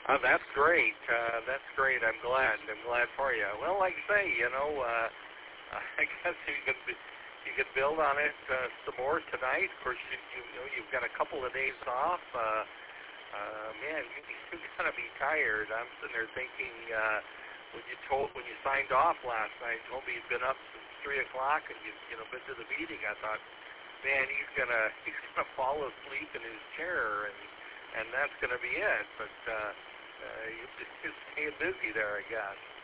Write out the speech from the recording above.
That's great. That's great. I'm glad. I'm glad for you. Well, like I say, I guess you can build on it some more tonight. Of course, you've got a couple of days off. Man, you're gonna be tired. I'm sitting there thinking when you signed off last night, told me you'd been up since 3 o'clock and you've been to the meeting. I thought, man, he's gonna fall asleep in his chair and that's gonna be it. But you're just staying busy there, I guess.